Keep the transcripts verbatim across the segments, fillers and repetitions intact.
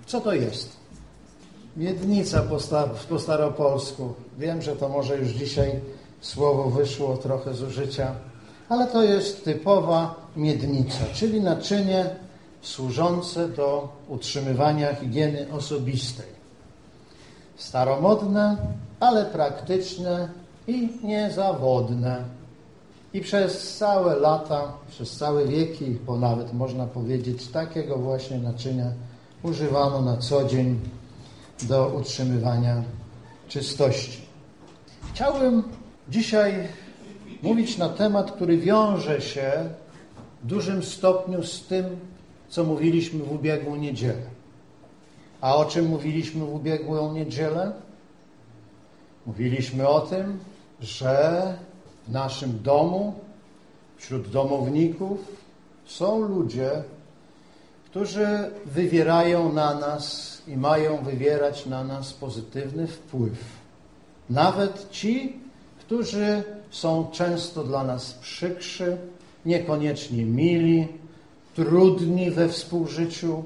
Co to jest? Miednica po, sta, po staropolsku. Wiem, że to może już dzisiaj słowo wyszło trochę z użycia, ale to jest typowa miednica, czyli naczynie służące do utrzymywania higieny osobistej. Staromodne, ale praktyczne i niezawodne. I przez całe lata, przez całe wieki, bo nawet można powiedzieć, takiego właśnie naczynia używano na co dzień do utrzymywania czystości. Chciałbym dzisiaj mówić na temat, który wiąże się w dużym stopniu z tym, co mówiliśmy w ubiegłą niedzielę. A o czym mówiliśmy w ubiegłą niedzielę? Mówiliśmy o tym, że w naszym domu, wśród domowników są ludzie, którzy wywierają na nas i mają wywierać na nas pozytywny wpływ. Nawet ci, którzy są często dla nas przykrzy, niekoniecznie mili, trudni we współżyciu,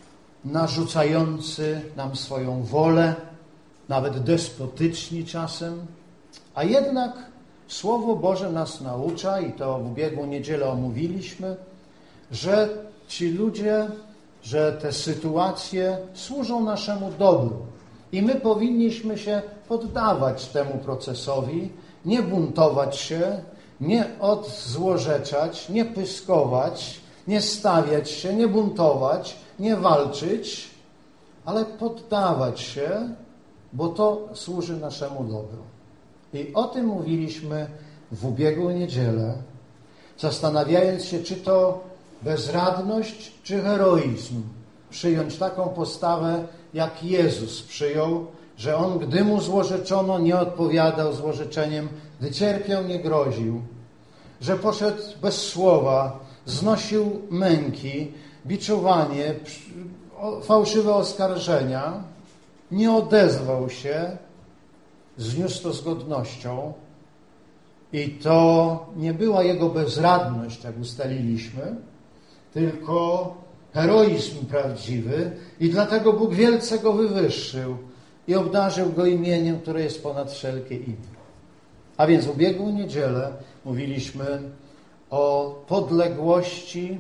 narzucający nam swoją wolę, nawet despotyczni czasem, a jednak Słowo Boże nas naucza, i to w ubiegłą niedzielę omówiliśmy, że ci ludzie, że te sytuacje służą naszemu dobru i my powinniśmy się poddawać temu procesowi, nie buntować się, nie odzłorzeczać, nie pyskować, nie stawiać się, nie buntować, nie walczyć, ale poddawać się, bo to służy naszemu dobru. I o tym mówiliśmy w ubiegłą niedzielę, zastanawiając się, czy to bezradność, czy heroizm. Przyjąć taką postawę, jak Jezus przyjął, że On, gdy Mu złorzeczono, nie odpowiadał złorzeczeniem, gdy cierpiał, nie groził, że poszedł bez słowa, znosił męki, biczowanie, fałszywe oskarżenia, nie odezwał się, zniósł to z godnością i to nie była Jego bezradność, jak ustaliliśmy, tylko heroizm prawdziwy i dlatego Bóg wielce Go wywyższył i obdarzył Go imieniem, które jest ponad wszelkie imię. A więc w ubiegłą niedzielę mówiliśmy o podległości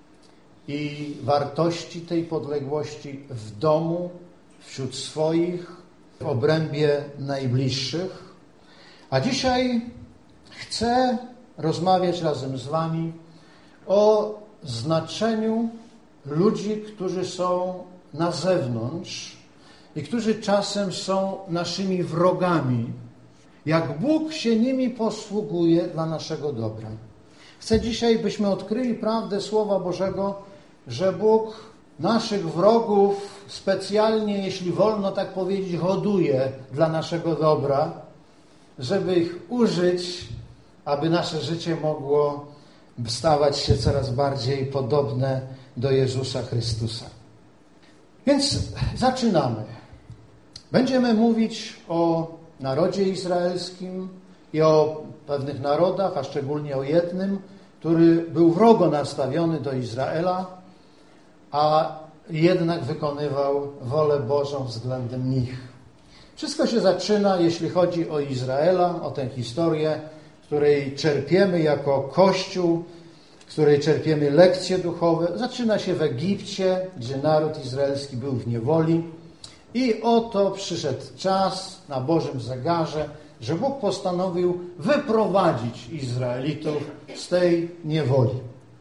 i wartości tej podległości w domu, wśród swoich, w obrębie najbliższych. A dzisiaj chcę rozmawiać razem z Wami o znaczeniu ludzi, którzy są na zewnątrz i którzy czasem są naszymi wrogami. Jak Bóg się nimi posługuje dla naszego dobra. Chcę dzisiaj, byśmy odkryli prawdę Słowa Bożego, że Bóg naszych wrogów specjalnie, jeśli wolno tak powiedzieć, hoduje dla naszego dobra, żeby ich użyć, aby nasze życie mogło stawać się coraz bardziej podobne do Jezusa Chrystusa. Więc zaczynamy. Będziemy mówić o narodzie izraelskim i o pewnych narodach, a szczególnie o jednym, który był wrogo nastawiony do Izraela, a jednak wykonywał wolę Bożą względem nich. Wszystko się zaczyna, jeśli chodzi o Izraela, o tę historię, której czerpiemy jako Kościół, z której czerpiemy lekcje duchowe. Zaczyna się w Egipcie, gdzie naród izraelski był w niewoli. I oto przyszedł czas na Bożym zegarze, że Bóg postanowił wyprowadzić Izraelitów z tej niewoli.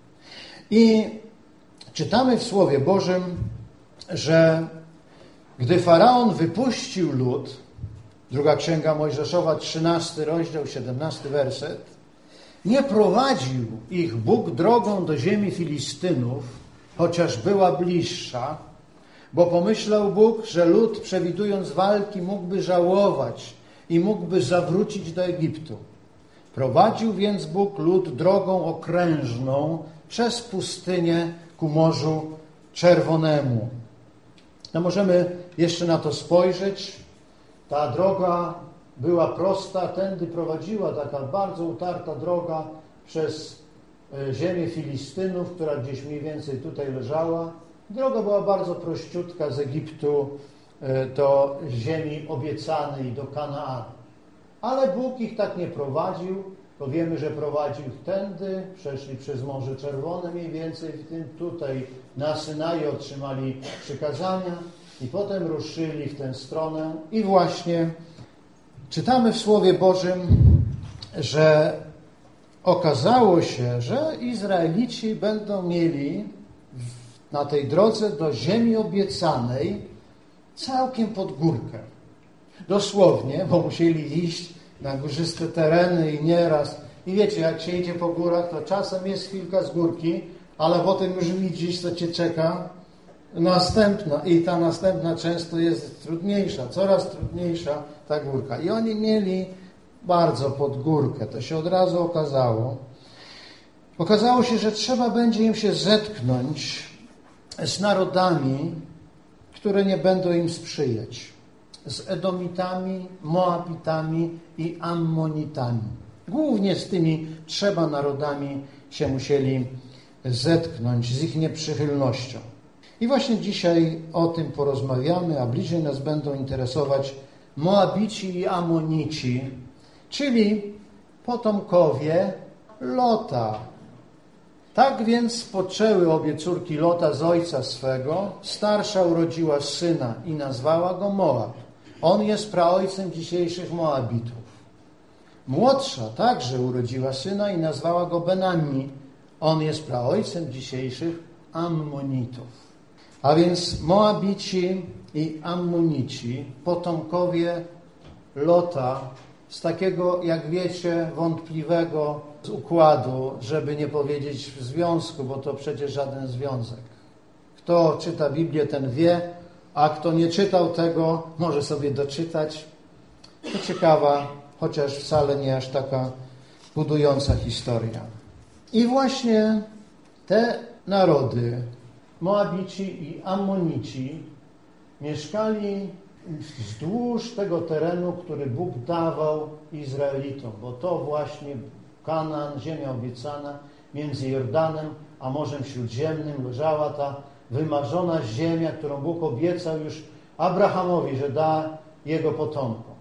I czytamy w Słowie Bożym, że gdy Faraon wypuścił lud, druga Księga Mojżeszowa, trzynasty rozdział, siedemnasty werset, nie prowadził ich Bóg drogą do ziemi Filistynów, chociaż była bliższa, bo pomyślał Bóg, że lud, przewidując walki, mógłby żałować i mógłby zawrócić do Egiptu. Prowadził więc Bóg lud drogą okrężną przez pustynię ku Morzu Czerwonemu. No możemy jeszcze na to spojrzeć. Ta droga była prosta, tędy prowadziła taka bardzo utarta droga przez ziemię Filistynów, która gdzieś mniej więcej tutaj leżała, Droga była bardzo prościutka z Egiptu do ziemi obiecanej, do Kanaanu. Ale Bóg ich tak nie prowadził, bo wiemy, że prowadził ich tędy, przeszli przez Morze Czerwone mniej więcej, w tym tutaj na Synaju otrzymali przykazania i potem ruszyli w tę stronę. I właśnie czytamy w Słowie Bożym, że okazało się, że Izraelici będą mieli na tej drodze do ziemi obiecanej całkiem pod górkę. Dosłownie, bo musieli iść na górzyste tereny i nieraz. I wiecie, jak się idzie po górach, to czasem jest chwilka z górki, ale potem już widzisz, co cię czeka. Następna. I ta następna często jest trudniejsza, coraz trudniejsza ta górka. I oni mieli bardzo pod górkę. To się od razu okazało. Okazało się, że trzeba będzie im się zetknąć z narodami, które nie będą im sprzyjać. Z Edomitami, Moabitami i Ammonitami. Głównie z tymi trzema narodami się musieli zetknąć, z ich nieprzychylnością. I właśnie dzisiaj o tym porozmawiamy, a bliżej nas będą interesować Moabici i Ammonici, czyli potomkowie Lota. Tak więc spoczęły obie córki Lota z ojca swego. Starsza urodziła syna i nazwała go Moab. On jest praojcem dzisiejszych Moabitów. Młodsza także urodziła syna i nazwała go Ben-Ammi. On jest praojcem dzisiejszych Ammonitów. A więc Moabici i Ammonici, potomkowie Lota, z takiego, jak wiecie, wątpliwego układu, żeby nie powiedzieć w związku, bo to przecież żaden związek. Kto czyta Biblię, ten wie, a kto nie czytał tego, może sobie doczytać. To ciekawa, chociaż wcale nie aż taka budująca historia. I właśnie te narody, Moabici i Ammonici, mieszkali wzdłuż tego terenu, który Bóg dawał Izraelitom, bo to właśnie Kanaan, ziemia obiecana, między Jordanem a Morzem Śródziemnym leżała ta wymarzona ziemia, którą Bóg obiecał już Abrahamowi, że da jego potomkom.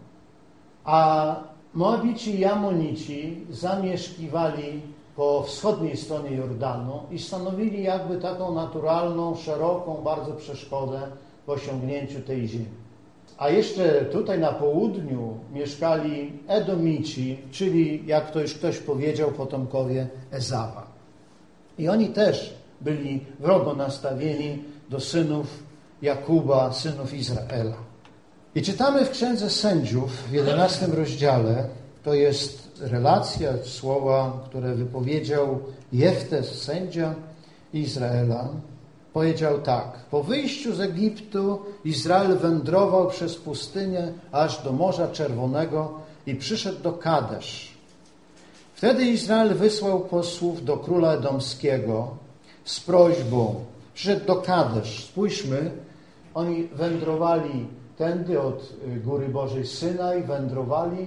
A Moabici i Ammonici zamieszkiwali po wschodniej stronie Jordanu i stanowili jakby taką naturalną, szeroką bardzo przeszkodę w osiągnięciu tej ziemi. A jeszcze tutaj na południu mieszkali Edomici, czyli, jak to już ktoś powiedział, potomkowie Ezawa. I oni też byli wrogo nastawieni do synów Jakuba, synów Izraela. I czytamy w Księdze Sędziów w jedenastym rozdziale, to jest relacja, słowa, które wypowiedział Jeftes, sędzia Izraela. Powiedział tak: po wyjściu z Egiptu Izrael wędrował przez pustynię aż do Morza Czerwonego i przyszedł do Kadesz. Wtedy Izrael wysłał posłów do króla edomskiego z prośbą. Przyszedł do Kadesz. Spójrzmy, oni wędrowali tędy od Góry Bożej Synaj, wędrowali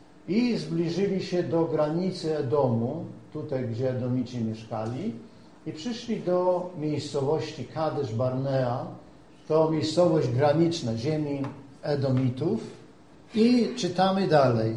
i zbliżyli się do granicy Edomu, tutaj gdzie Edomici mieszkali, i przyszli do miejscowości Kadesz Barnea, to miejscowość graniczna ziemi Edomitów. I czytamy dalej.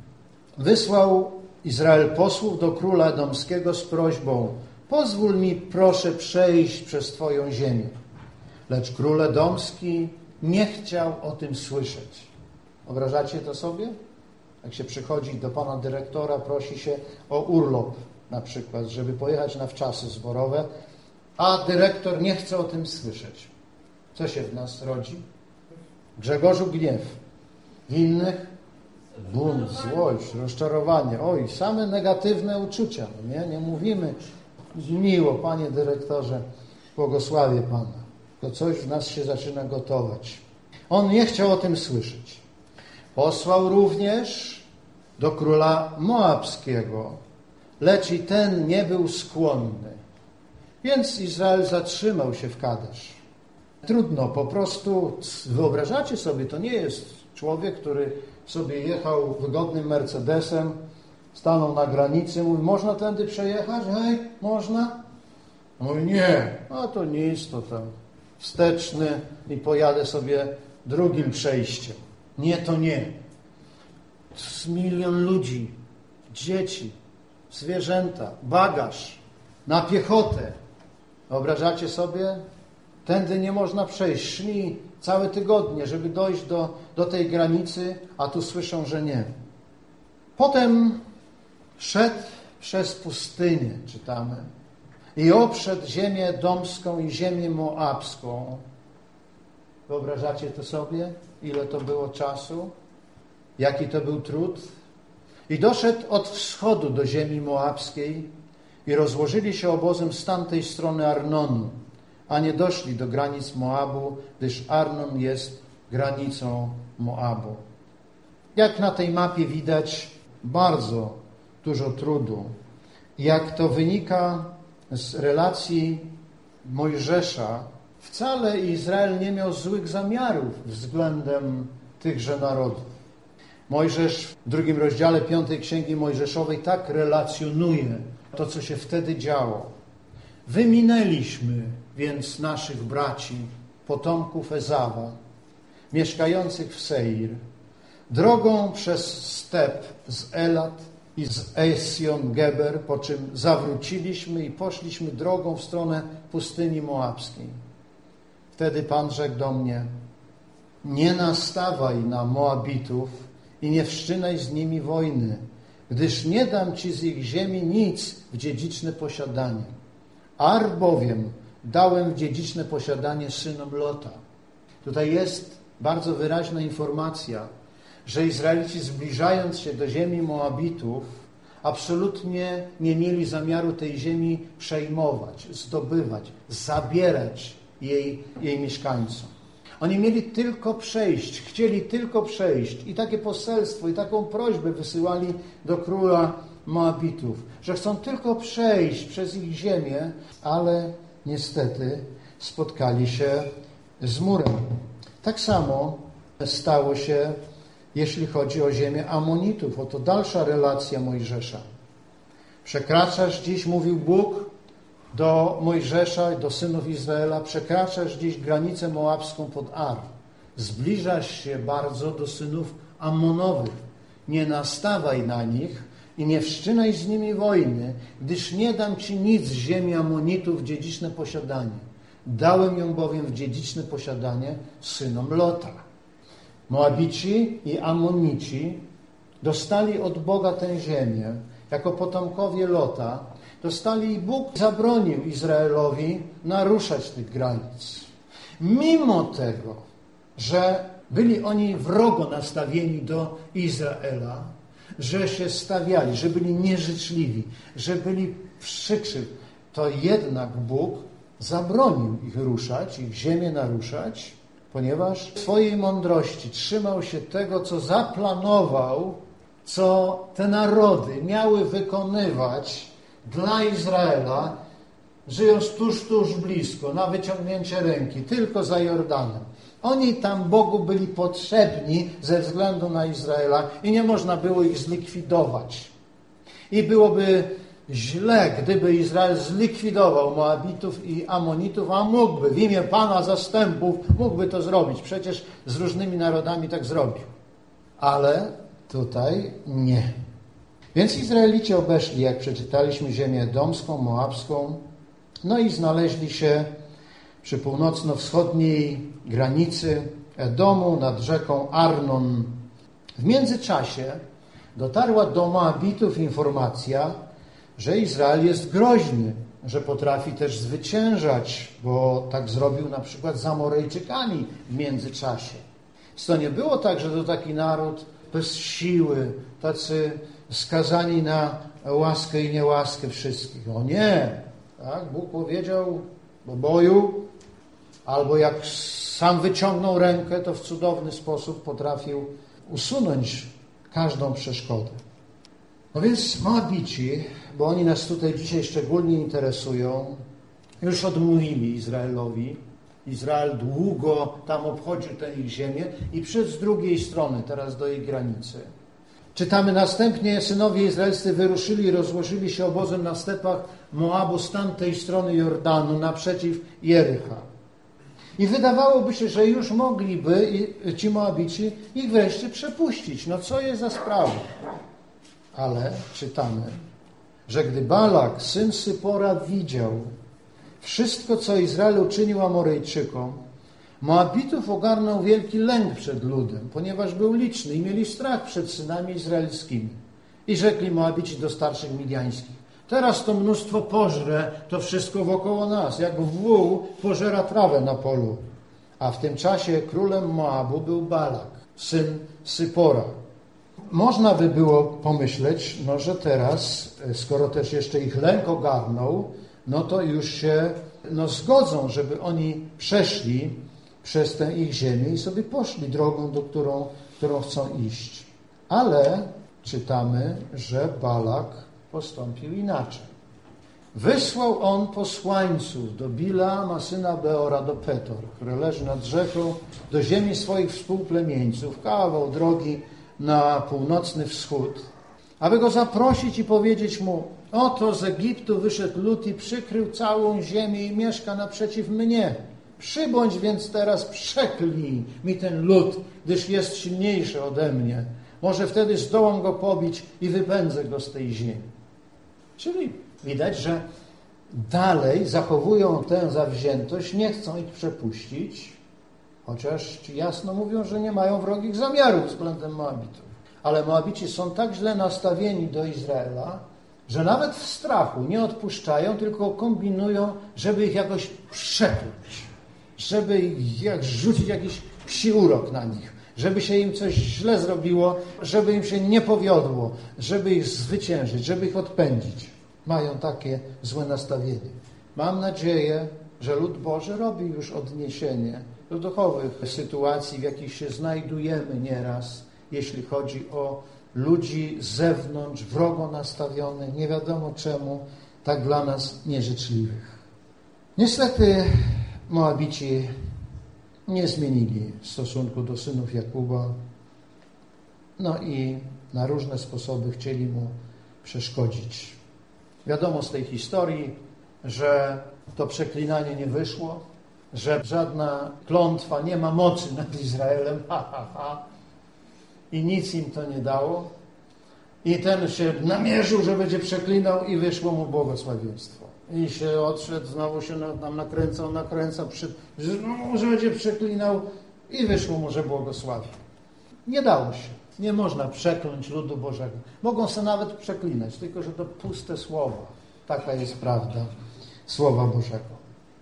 Wysłał Izrael posłów do króla edomskiego z prośbą: pozwól mi proszę przejść przez Twoją ziemię. Lecz król edomski nie chciał o tym słyszeć. Wyobrażacie to sobie? Jak się przychodzi do pana dyrektora, prosi się o urlop na przykład, żeby pojechać na wczasy zborowe, a dyrektor nie chce o tym słyszeć. Co się w nas rodzi? Grzegorzu gniew. W innych bunt, złość, rozczarowanie. Oj, same negatywne uczucia. No nie? Nie mówimy miło, panie dyrektorze, błogosławię pana. To coś w nas się zaczyna gotować. On nie chciał o tym słyszeć. Posłał również do króla moabskiego, lecz i ten nie był skłonny. Więc Izrael zatrzymał się w Kadesz. Trudno, po prostu wyobrażacie sobie, to nie jest człowiek, który sobie jechał wygodnym Mercedesem, stanął na granicy, mówi: można tędy przejechać? Hej, można? Mówi: nie, a to nic, to tam wsteczny i pojadę sobie drugim przejściem. Nie, to nie. Z milion ludzi, dzieci, zwierzęta, bagaż, na piechotę. Wyobrażacie sobie? Tędy nie można przejść. Szli całe tygodnie, żeby dojść do, do tej granicy, a tu słyszą, że nie. Potem szedł przez pustynię, czytamy, i obszedł ziemię edomską i ziemię moabską. Wyobrażacie to sobie? Ile to było czasu? Jaki to był trud? I doszedł od wschodu do ziemi moabskiej i rozłożyli się obozem z tamtej strony Arnonu, a nie doszli do granic Moabu, gdyż Arnon jest granicą Moabu. Jak na tej mapie widać, bardzo dużo trudu. Jak to wynika z relacji Mojżesza, wcale Izrael nie miał złych zamiarów względem tychże narodów. Mojżesz w drugim rozdziale piątej Księgi Mojżeszowej tak relacjonuje to, co się wtedy działo. Wyminęliśmy więc naszych braci, potomków Ezawa, mieszkających w Seir, drogą przez step z Elat i z Esjon-Geber, po czym zawróciliśmy i poszliśmy drogą w stronę pustyni moabskiej. Wtedy Pan rzekł do mnie: nie nastawaj na Moabitów i nie wszczynaj z nimi wojny, gdyż nie dam ci z ich ziemi nic w dziedziczne posiadanie. Ar bowiem dałem w dziedziczne posiadanie synom Lota. Tutaj jest bardzo wyraźna informacja, że Izraelici, zbliżając się do ziemi Moabitów, absolutnie nie mieli zamiaru tej ziemi przejmować, zdobywać, zabierać jej, jej mieszkańcom. Oni mieli tylko przejść, chcieli tylko przejść i takie poselstwo i taką prośbę wysyłali do króla Moabitów, że chcą tylko przejść przez ich ziemię, ale niestety spotkali się z murem. Tak samo stało się, jeśli chodzi o ziemię Amonitów. Oto dalsza relacja Mojżesza. Przekraczasz dziś, mówił Bóg do Mojżesza i do synów Izraela, przekraczasz dziś granicę moabską pod Ar. Zbliżasz się bardzo do synów Amonowych. Nie nastawaj na nich i nie wszczynaj z nimi wojny, gdyż nie dam ci nic z ziemi Amonitów w dziedziczne posiadanie. Dałem ją bowiem w dziedziczne posiadanie synom Lota. Moabici i Amonici dostali od Boga tę ziemię jako potomkowie Lota. Dostali i Bóg zabronił Izraelowi naruszać tych granic. Mimo tego, że byli oni wrogo nastawieni do Izraela, że się stawiali, że byli nieżyczliwi, że byli przykrzyw, to jednak Bóg zabronił ich ruszać, ich ziemię naruszać, ponieważ w swojej mądrości trzymał się tego, co zaplanował, co te narody miały wykonywać dla Izraela, żyjąc tuż, tuż blisko, na wyciągnięcie ręki, tylko za Jordanem. Oni tam Bogu byli potrzebni ze względu na Izraela i nie można było ich zlikwidować. I byłoby źle, gdyby Izrael zlikwidował Moabitów i Amonitów, a mógłby, w imię Pana zastępów, mógłby to zrobić. Przecież z różnymi narodami tak zrobił. Ale tutaj nie. Więc Izraelici obeszli, jak przeczytaliśmy, ziemię edomską, moabską, no i znaleźli się przy północno-wschodniej granicy Edomu nad rzeką Arnon. W międzyczasie dotarła do Moabitów informacja, że Izrael jest groźny, że potrafi też zwyciężać, bo tak zrobił na przykład z Amorejczykami w międzyczasie. Więc to nie było tak, że to taki naród bez siły, tacy skazani na łaskę i niełaskę wszystkich. O nie! Tak? Bóg powiedział do boju, albo jak sam wyciągnął rękę, to w cudowny sposób potrafił usunąć każdą przeszkodę. No więc Moabici, bo oni nas tutaj dzisiaj szczególnie interesują, już odmówili Izraelowi. Izrael długo tam obchodził tę ich ziemię i przyszedł z drugiej strony, teraz do jej granicy. Czytamy następnie, synowie izraelscy wyruszyli i rozłożyli się obozem na stepach Moabu z tamtej strony Jordanu naprzeciw Jericha. I wydawałoby się, że już mogliby ci Moabici ich wreszcie przepuścić. No co jest za sprawa? Ale czytamy, że gdy Balak, syn Sypora, widział wszystko, co Izrael uczynił Amoryjczykom, Moabitów ogarnął wielki lęk przed ludem, ponieważ był liczny i mieli strach przed synami izraelskimi. I rzekli Moabici do starszych midiańskich: teraz to mnóstwo pożre to wszystko wokoło nas, jak wół pożera trawę na polu. A w tym czasie królem Moabu był Balak, syn Sypora. Można by było pomyśleć, no, że teraz, skoro też jeszcze ich lęk ogarnął, no to już się no, zgodzą, żeby oni przeszli przez tę ich ziemię i sobie poszli drogą, do którą, którą chcą iść. Ale czytamy, że Balak postąpił inaczej. Wysłał on posłańców do Bileama, syna Beora, do Petor, które leży nad rzeką, do ziemi swoich współplemieńców, kawał drogi na północny wschód, aby go zaprosić i powiedzieć mu: oto z Egiptu wyszedł lud i przykrył całą ziemię i mieszka naprzeciw mnie. Przybądź więc teraz, przeklij mi ten lud, gdyż jest silniejszy ode mnie. Może wtedy zdołam go pobić i wypędzę go z tej ziemi. Czyli widać, że dalej zachowują tę zawziętość, nie chcą ich przepuścić, chociaż ci jasno mówią, że nie mają wrogich zamiarów względem Moabitów. Ale Moabici są tak źle nastawieni do Izraela, że nawet w strachu nie odpuszczają, tylko kombinują, żeby ich jakoś przekluć, żeby ich jak rzucić jakiś psi urok na nich, żeby się im coś źle zrobiło, żeby im się nie powiodło, żeby ich zwyciężyć, żeby ich odpędzić. Mają takie złe nastawienie. Mam nadzieję, że lud Boży robi już odniesienie do duchowych sytuacji, w jakich się znajdujemy nieraz, jeśli chodzi o ludzi z zewnątrz, wrogo nastawionych, nie wiadomo czemu, tak dla nas nieżyczliwych. Niestety Moabici nie zmienili stosunku do synów Jakuba, no i na różne sposoby chcieli mu przeszkodzić. Wiadomo z tej historii, że to przeklinanie nie wyszło, że żadna klątwa nie ma mocy nad Izraelem, ha, ha, ha. I nic im to nie dało. I ten się namierzył, że będzie przeklinał i wyszło mu błogosławieństwo. I się odszedł, znowu się nam nakręcał, nakręcał, przy, znowu, że będzie przeklinał i wyszło mu, że błogosławi. Nie dało się. Nie można przekląć ludu Bożego. Mogą się nawet przeklinać, tylko że to puste słowa. Taka jest prawda Słowa Bożego.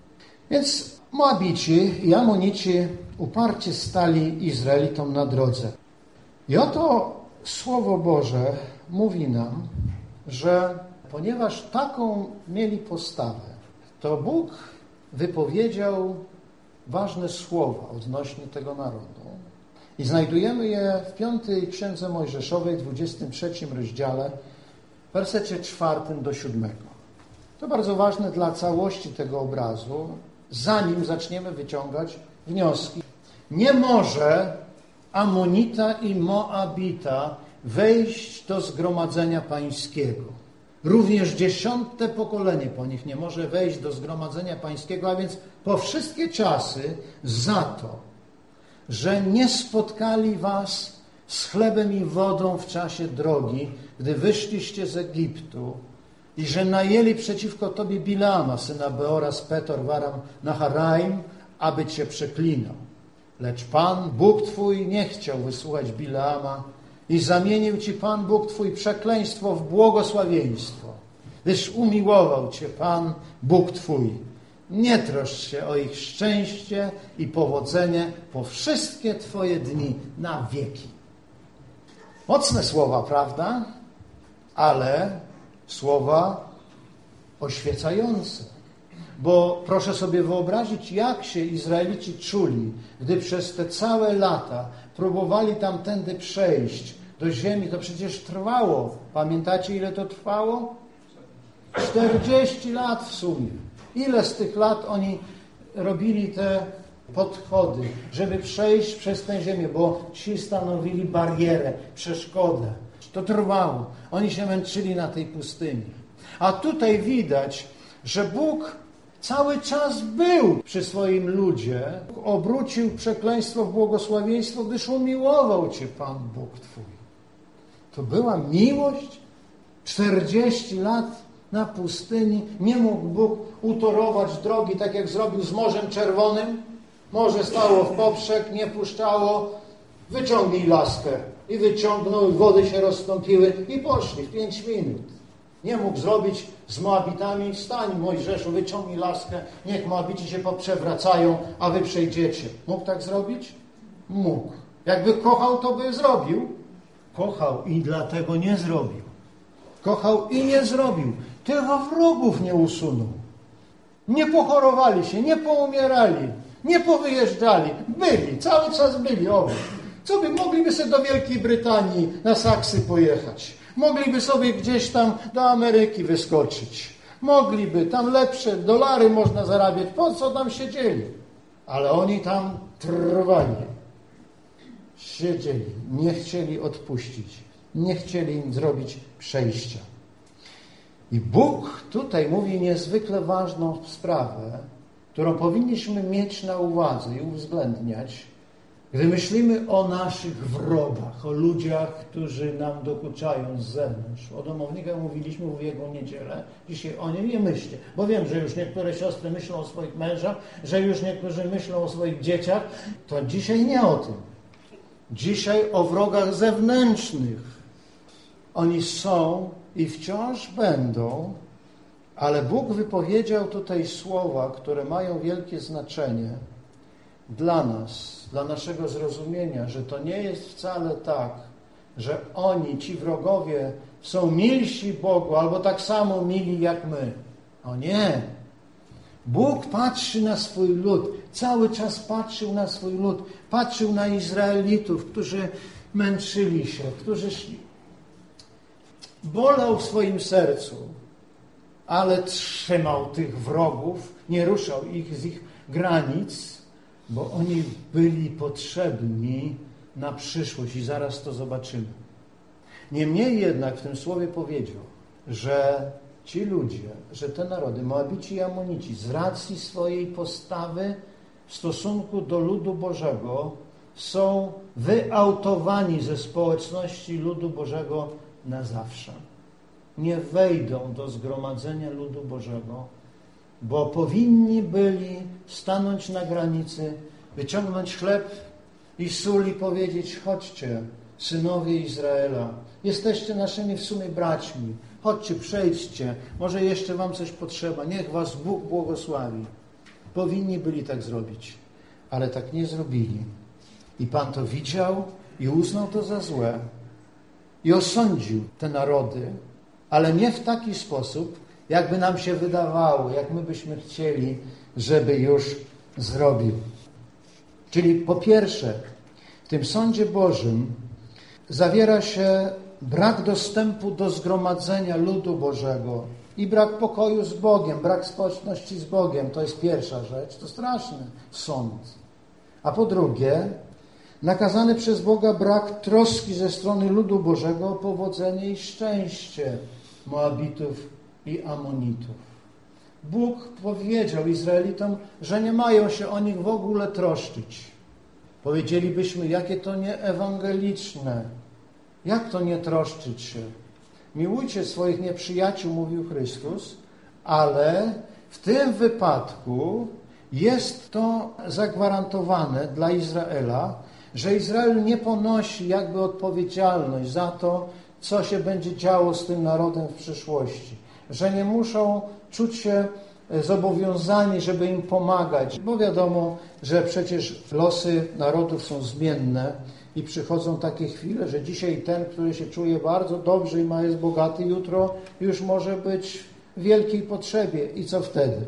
Więc Moabici i Amonici uparcie stali Izraelitom na drodze. I oto Słowo Boże mówi nam, że ponieważ taką mieli postawę, to Bóg wypowiedział ważne słowa odnośnie tego narodu. I znajdujemy je w piątej Księdze Mojżeszowej, dwudziestym trzecim rozdziale, w wersecie czwartym do siódmego. To bardzo ważne dla całości tego obrazu, zanim zaczniemy wyciągać wnioski. Nie może Amonita i Moabita wejść do zgromadzenia pańskiego. Również dziesiąte pokolenie po nich nie może wejść do zgromadzenia pańskiego, a więc po wszystkie czasy za to, że nie spotkali was z chlebem i wodą w czasie drogi, gdy wyszliście z Egiptu i że najęli przeciwko tobie Bileama, syna Beora z Petor Waram Naharaim, aby cię przeklinał. Lecz Pan, Bóg twój, nie chciał wysłuchać Bileama i zamienił ci Pan, Bóg twój, przekleństwo w błogosławieństwo, gdyż umiłował cię Pan, Bóg twój. Nie troszcz się o ich szczęście i powodzenie po wszystkie twoje dni na wieki. Mocne słowa, prawda? Ale słowa oświecające. Bo proszę sobie wyobrazić, jak się Izraelici czuli, gdy przez te całe lata próbowali tamtędy przejść do ziemi. To przecież trwało. Pamiętacie, ile to trwało? czterdzieści lat w sumie. Ile z tych lat oni robili te podchody, żeby przejść przez tę ziemię, bo ci stanowili barierę, przeszkodę. To trwało. Oni się męczyli na tej pustyni. A tutaj widać, że Bóg cały czas był przy swoim ludzie, obrócił przekleństwo w błogosławieństwo, gdyż umiłował Cię Pan Bóg Twój. To była miłość? czterdzieści lat na pustyni nie mógł Bóg utorować drogi, tak jak zrobił z Morzem Czerwonym. Morze stało w poprzek, nie puszczało. Wyciągnij laskę. I wyciągnął, i wody się rozstąpiły i poszli w pięć minut. Nie mógł zrobić z Moabitami: stań, Mojżeszu, wyciągnij laskę, niech Moabici się poprzewracają, a wy przejdziecie. Mógł tak zrobić? Mógł. Jakby kochał, to by zrobił. Kochał i dlatego nie zrobił. Kochał i nie zrobił. Tylko wrogów nie usunął. Nie pochorowali się, nie poumierali, nie powyjeżdżali. Byli, cały czas byli. O, co by, mogliby sobie do Wielkiej Brytanii na Saksy pojechać. Mogliby sobie gdzieś tam do Ameryki wyskoczyć. Mogliby, tam lepsze dolary można zarabiać. Po co tam siedzieli? Ale oni tam trwali. Siedzieli, nie chcieli odpuścić. Nie chcieli im zrobić przejścia. I Bóg tutaj mówi niezwykle ważną sprawę, którą powinniśmy mieć na uwadze i uwzględniać, gdy myślimy o naszych wrogach, o ludziach, którzy nam dokuczają z zewnątrz. O domownikach mówiliśmy w ubiegłą niedzielę. Dzisiaj o nim nie myślcie, bo wiem, że już niektóre siostry myślą o swoich mężach, że już niektórzy myślą o swoich dzieciach. To dzisiaj nie o tym. Dzisiaj o wrogach zewnętrznych. Oni są i wciąż będą, ale Bóg wypowiedział tutaj słowa, które mają wielkie znaczenie dla nas, dla naszego zrozumienia, że to nie jest wcale tak, że oni, ci wrogowie, są milsi Bogu albo tak samo mili jak my. O nie! Bóg patrzy na swój lud, cały czas patrzył na swój lud, patrzył na Izraelitów, którzy męczyli się, którzy szli. Bolał w swoim sercu, ale trzymał tych wrogów, nie ruszał ich z ich granic, bo oni byli potrzebni na przyszłość i zaraz to zobaczymy. Niemniej jednak w tym słowie powiedział, że ci ludzie, że te narody, Moabici i Amonici, z racji swojej postawy w stosunku do ludu Bożego są wyautowani ze społeczności ludu Bożego na zawsze. Nie wejdą do zgromadzenia ludu Bożego, bo powinni byli stanąć na granicy, wyciągnąć chleb i sól i powiedzieć: chodźcie, synowie Izraela, jesteście naszymi w sumie braćmi, chodźcie, przejdźcie, może jeszcze wam coś potrzeba, niech was Bóg błogosławi. Powinni byli tak zrobić, ale tak nie zrobili. I Pan to widział i uznał to za złe i osądził te narody, ale nie w taki sposób, jakby nam się wydawało, jak my byśmy chcieli, żeby już zrobił. Czyli po pierwsze, w tym sądzie Bożym zawiera się brak dostępu do zgromadzenia ludu Bożego i brak pokoju z Bogiem, brak społeczności z Bogiem. To jest pierwsza rzecz, to straszny sąd. A po drugie, nakazany przez Boga brak troski ze strony ludu Bożego o powodzenie i szczęście Moabitów i Amonitów. Bóg powiedział Izraelitom, że nie mają się o nich w ogóle troszczyć. Powiedzielibyśmy, jakie to nieewangeliczne. Jak to nie troszczyć się? Miłujcie swoich nieprzyjaciół, mówił Chrystus, ale w tym wypadku jest to zagwarantowane dla Izraela, że Izrael nie ponosi jakby odpowiedzialność za to, co się będzie działo z tym narodem w przyszłości. Że nie muszą czuć się zobowiązani, żeby im pomagać, bo wiadomo, że przecież losy narodów są zmienne i przychodzą takie chwile, że dzisiaj ten, który się czuje bardzo dobrze i ma jest bogaty, jutro już może być w wielkiej potrzebie. I co wtedy?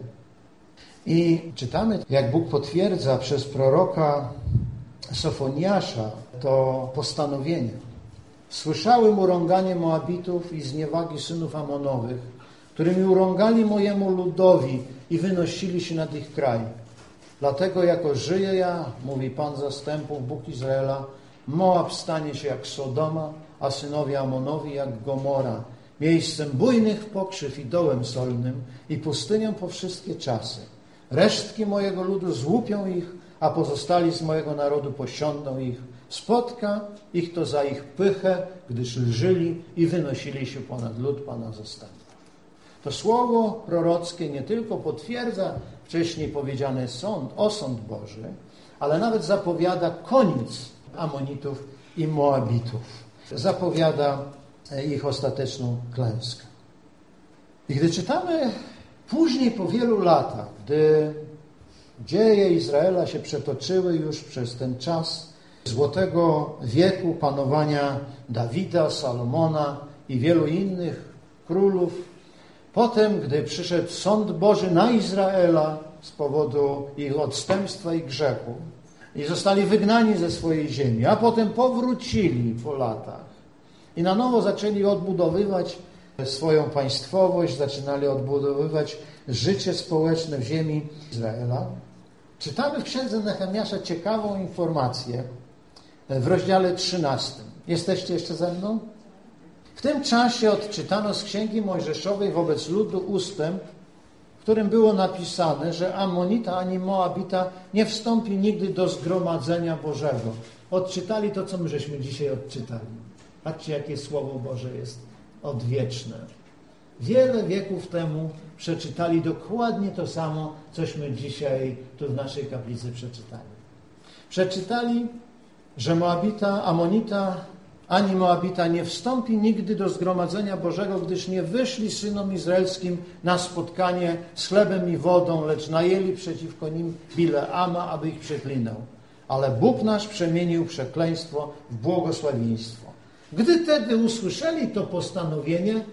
I czytamy, jak Bóg potwierdza przez proroka Sofoniasza to postanowienie. Słyszałem urąganie Moabitów i zniewagi synów Amonowych, którymi urągali mojemu ludowi i wynosili się nad ich kraj. Dlatego jako żyję ja, mówi Pan zastępów, Bóg Izraela, Moab stanie się jak Sodoma, a synowie Amonowi jak Gomora. miejscem bujnych pokrzyw i dołem solnym i pustynią po wszystkie czasy. Resztki mojego ludu złupią ich, a pozostali z mojego narodu posiądą ich. Spotka ich to za ich pychę, gdyż lżyli i wynosili się ponad lud Pana zastępów. To słowo prorockie nie tylko potwierdza wcześniej powiedziany sąd, osąd Boży, ale nawet zapowiada koniec Amonitów i Moabitów. Zapowiada ich ostateczną klęskę. I gdy czytamy później po wielu latach, gdy dzieje Izraela się przetoczyły już przez ten czas złotego wieku panowania Dawida, Salomona i wielu innych królów, potem, gdy przyszedł sąd Boży na Izraela z powodu ich odstępstwa i grzechu i zostali wygnani ze swojej ziemi, a potem powrócili po latach i na nowo zaczęli odbudowywać swoją państwowość, zaczynali odbudowywać życie społeczne w ziemi Izraela. Czytamy w księdze Nehemiasza ciekawą informację w rozdziale trzynastym. Jesteście jeszcze ze mną? W tym czasie odczytano z Księgi Mojżeszowej wobec ludu ustęp, w którym było napisane, że Amonita ani Moabita nie wstąpi nigdy do zgromadzenia Bożego. Odczytali to, co my żeśmy dzisiaj odczytali. Patrzcie, jakie Słowo Boże jest odwieczne. Wiele wieków temu przeczytali dokładnie to samo, cośmy dzisiaj tu w naszej kaplicy przeczytali. Przeczytali, że Moabita, Amonita ani Moabita nie wstąpi nigdy do zgromadzenia Bożego, gdyż nie wyszli synom izraelskim na spotkanie z chlebem i wodą, lecz najęli przeciwko nim Bileama, aby ich przeklinał. Ale Bóg nasz przemienił przekleństwo w błogosławieństwo. Gdy tedy usłyszeli to postanowienie,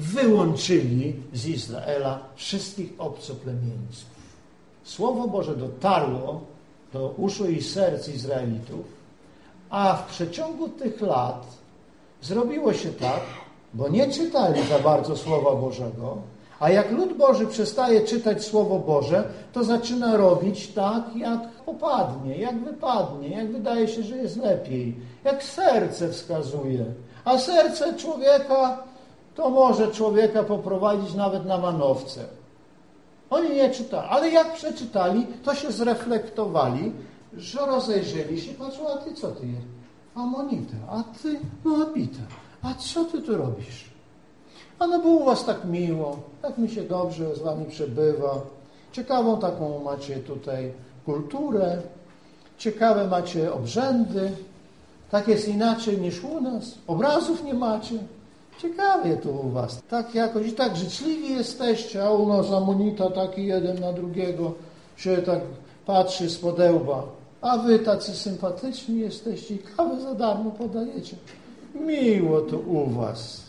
wyłączyli z Izraela wszystkich obcoplemieńców. Słowo Boże dotarło do uszu i serc Izraelitów, a w przeciągu tych lat zrobiło się tak, bo nie czytali za bardzo Słowa Bożego, a jak lud Boży przestaje czytać Słowo Boże, to zaczyna robić tak, jak popadnie, jak wypadnie, jak wydaje się, że jest lepiej, jak serce wskazuje. A serce człowieka to może człowieka poprowadzić nawet na manowce. Oni nie czytali, ale jak przeczytali, to się zreflektowali, że rozejrzeli się, patrzą, a ty co ty jest? Amonita, a ty Moabita, a co ty tu robisz? A no bo u was tak miło, tak mi się dobrze z wami przebywa. Ciekawą taką macie tutaj kulturę, ciekawe macie obrzędy, tak jest inaczej niż u nas, obrazów nie macie. Ciekawie tu u was, tak jakoś i tak życzliwi jesteście, a u nas Amonita taki jeden na drugiego się tak patrzy z podełba. A wy tacy sympatyczni jesteście i kawę za darmo podajecie. Miło to u was.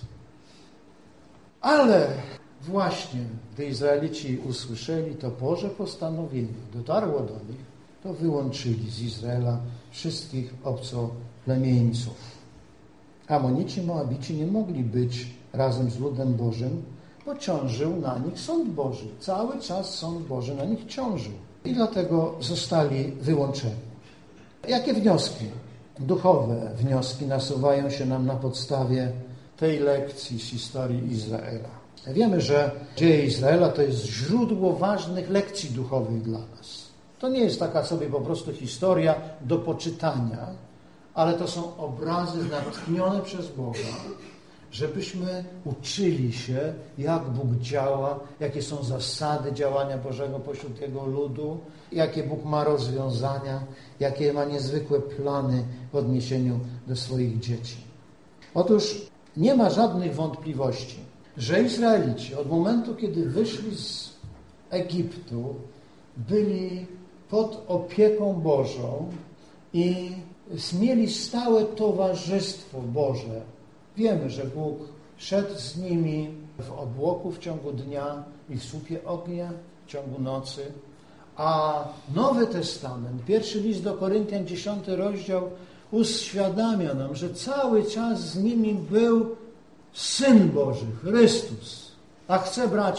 Ale właśnie, gdy Izraelici usłyszeli to Boże postanowienie, dotarło do nich, to wyłączyli z Izraela wszystkich obcoplemieńców. Amonici, Moabici nie mogli być razem z ludem Bożym, bo ciążył na nich sąd Boży. Cały czas sąd Boży na nich ciążył. I dlatego zostali wyłączeni. Jakie wnioski, duchowe wnioski nasuwają się nam na podstawie tej lekcji z historii Izraela? Wiemy, że dzieje Izraela to jest źródło ważnych lekcji duchowych dla nas. To nie jest taka sobie po prostu historia do poczytania, ale to są obrazy natchnione przez Boga, żebyśmy uczyli się, jak Bóg działa, jakie są zasady działania Bożego pośród Jego ludu, jakie Bóg ma rozwiązania, jakie ma niezwykłe plany w odniesieniu do swoich dzieci. Otóż nie ma żadnych wątpliwości, że Izraelici od momentu, kiedy wyszli z Egiptu, byli pod opieką Bożą i mieli stałe towarzystwo Boże. Wiemy, że Bóg szedł z nimi w obłoku w ciągu dnia i w słupie ognia w ciągu nocy. A Nowy Testament, pierwszy list do Koryntian, dziesiąty rozdział, uświadamia nam, że cały czas z nimi był Syn Boży, Chrystus. A chcę, bracia,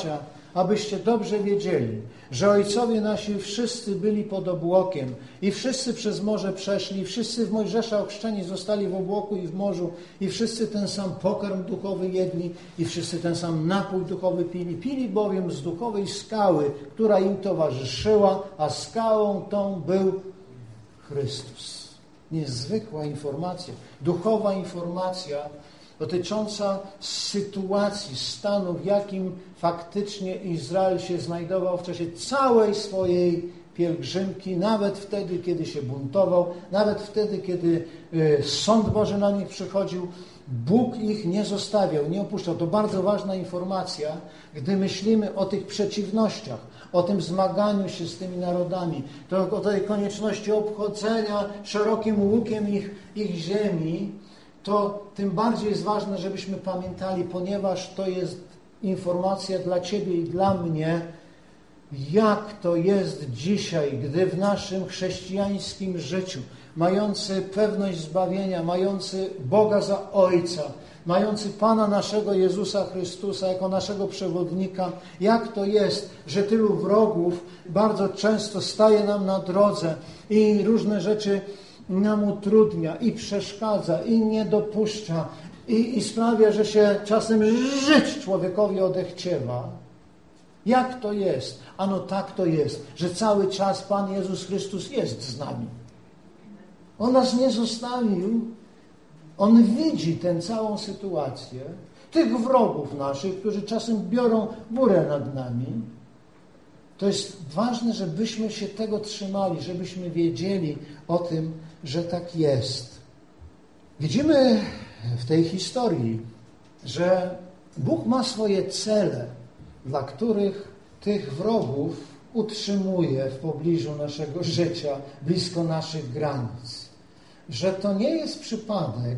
abyście dobrze wiedzieli, że ojcowie nasi wszyscy byli pod obłokiem i wszyscy przez morze przeszli, wszyscy w Mojżesza ochrzczeni zostali w obłoku i w morzu i wszyscy ten sam pokarm duchowy jedli i wszyscy ten sam napój duchowy pili. Pili bowiem z duchowej skały, która im towarzyszyła, a skałą tą był Chrystus. Niezwykła informacja, duchowa informacja dotycząca sytuacji, stanu, w jakim faktycznie Izrael się znajdował w czasie całej swojej pielgrzymki, nawet wtedy, kiedy się buntował, nawet wtedy, kiedy sąd Boży na nich przychodził. Bóg ich nie zostawiał, nie opuszczał. To bardzo ważna informacja, gdy myślimy o tych przeciwnościach, o tym zmaganiu się z tymi narodami, to o tej konieczności obchodzenia szerokim łukiem ich, ich ziemi, to tym bardziej jest ważne, żebyśmy pamiętali, ponieważ to jest informacja dla Ciebie i dla mnie, jak to jest dzisiaj, gdy w naszym chrześcijańskim życiu, mający pewność zbawienia, mający Boga za Ojca, mający Pana naszego Jezusa Chrystusa jako naszego przewodnika, jak to jest, że tylu wrogów bardzo często staje nam na drodze i różne rzeczy nam utrudnia i przeszkadza i nie dopuszcza i, i sprawia, że się czasem żyć człowiekowi odechciewa. Jak to jest? Ano tak to jest, że cały czas Pan Jezus Chrystus jest z nami. On nas nie zostawił. On widzi tę całą sytuację, tych wrogów naszych, którzy czasem biorą górę nad nami. To jest ważne, żebyśmy się tego trzymali, żebyśmy wiedzieli o tym, że tak jest. Widzimy w tej historii, że Bóg ma swoje cele, dla których tych wrogów utrzymuje w pobliżu naszego życia, blisko naszych granic. Że to nie jest przypadek,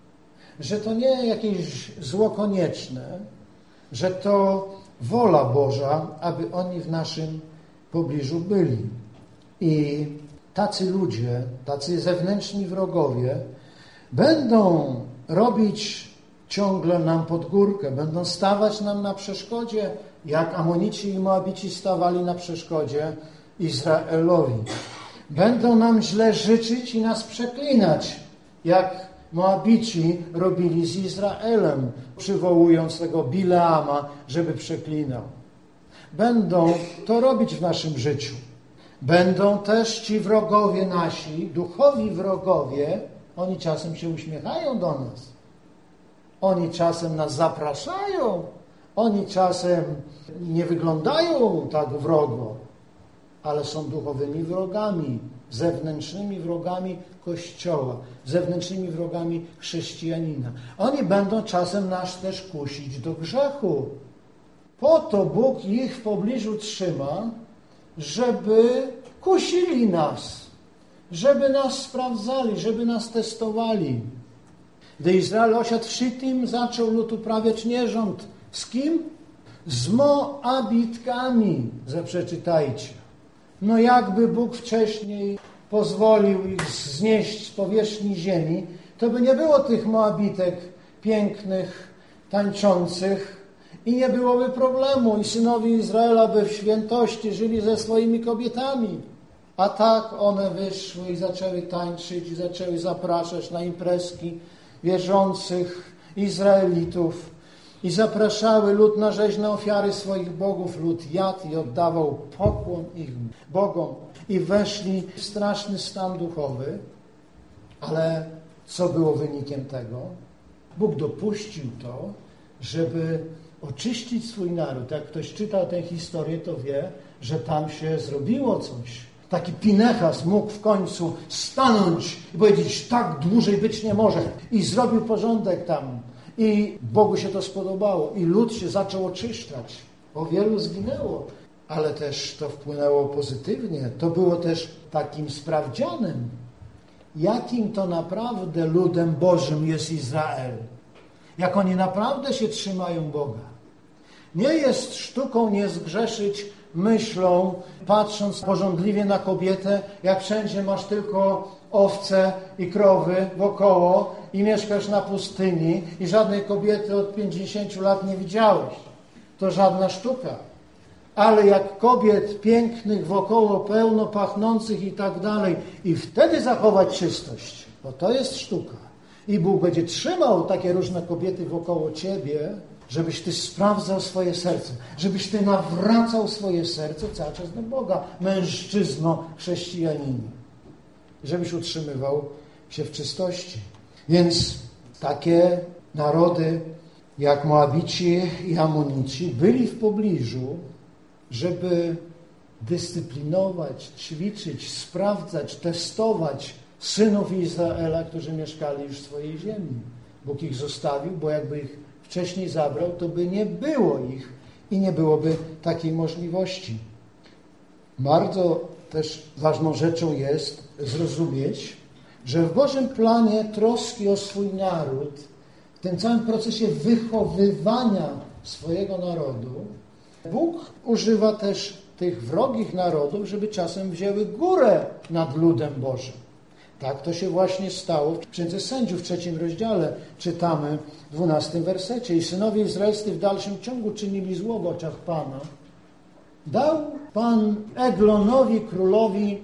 że to nie jakieś zło konieczne, że to wola Boża, aby oni w naszym pobliżu byli. I tacy ludzie, tacy zewnętrzni wrogowie będą robić ciągle nam pod górkę, będą stawać nam na przeszkodzie, jak Amonici i Moabici stawali na przeszkodzie Izraelowi. Będą nam źle życzyć i nas przeklinać, jak Moabici robili z Izraelem, przywołując tego Bileama, żeby przeklinał. Będą to robić w naszym życiu. Będą też ci wrogowie nasi, duchowi wrogowie, oni czasem się uśmiechają do nas. Oni czasem nas zapraszają. Oni czasem nie wyglądają tak wrogo, ale są duchowymi wrogami, zewnętrznymi wrogami Kościoła, zewnętrznymi wrogami chrześcijanina. Oni będą czasem nas też kusić do grzechu. Po to Bóg ich w pobliżu trzyma, żeby kusili nas, żeby nas sprawdzali, żeby nas testowali. Gdy Izrael osiadł w Szytim, zaczął lud uprawiać nierząd. Z kim? Z Moabitkami. Przeczytajcie. No jakby Bóg wcześniej pozwolił ich znieść z powierzchni ziemi, to by nie było tych Moabitek pięknych, tańczących i nie byłoby problemu i synowie Izraela by w świętości żyli ze swoimi kobietami. A tak one wyszły i zaczęły tańczyć i zaczęły zapraszać na imprezki wierzących Izraelitów i zapraszały lud na rzeźne ofiary swoich bogów. Lud jadł i oddawał pokłon ich bogom i weszli w straszny stan duchowy. Ale co było wynikiem tego? Bóg dopuścił to, żeby oczyścić swój naród. Jak ktoś czyta tę historię, to wie, że tam się zrobiło coś. Taki Pinechas mógł w końcu stanąć i powiedzieć, tak dłużej być nie może. I zrobił porządek tam. I Bogu się to spodobało. I lud się zaczął oczyszczać. O wielu zginęło. Ale też to wpłynęło pozytywnie. To było też takim sprawdzianem, jakim to naprawdę ludem Bożym jest Izrael. Jak oni naprawdę się trzymają Boga. Nie jest sztuką nie zgrzeszyć myślą, patrząc pożądliwie na kobietę, jak wszędzie masz tylko owce i krowy wokoło i mieszkasz na pustyni i żadnej kobiety od pięćdziesięciu lat nie widziałeś. To żadna sztuka. ale jak kobiet pięknych, wokoło pełno, pachnących i tak dalej. I wtedy zachować czystość, bo to jest sztuka. I Bóg będzie trzymał takie różne kobiety wokoło ciebie, żebyś ty sprawdzał swoje serce, żebyś ty nawracał swoje serce cały czas do Boga, mężczyzno, chrześcijaninie. Żebyś utrzymywał się w czystości. Więc takie narody jak Moabici i Amonici byli w pobliżu, żeby dyscyplinować, ćwiczyć, sprawdzać, testować synów Izraela, którzy mieszkali już w swojej ziemi. Bóg ich zostawił, bo jakby ich wcześniej zabrał, to by nie było ich i nie byłoby takiej możliwości. Bardzo też ważną rzeczą jest zrozumieć, że w Bożym planie troski o swój naród, w tym całym procesie wychowywania swojego narodu, Bóg używa też tych wrogich narodów, żeby czasem wzięły górę nad ludem Bożym. Tak to się właśnie stało. W Księdze Sędziów w trzecim rozdziale czytamy w dwunastym wersecie. I synowie izraelscy w dalszym ciągu czynili zło w oczach Pana. Dał Pan Eglonowi, królowi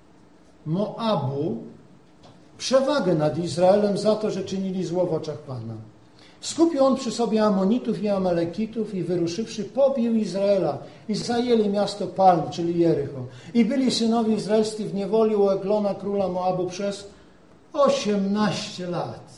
Moabu, przewagę nad Izraelem za to, że czynili zło w oczach Pana. Skupił on przy sobie Amonitów i Amalekitów i wyruszywszy pobił Izraela i zajęli miasto Palm, czyli Jericho. I byli synowie izraelscy w niewoli u Eglona, króla Moabu przez osiemnaście lat.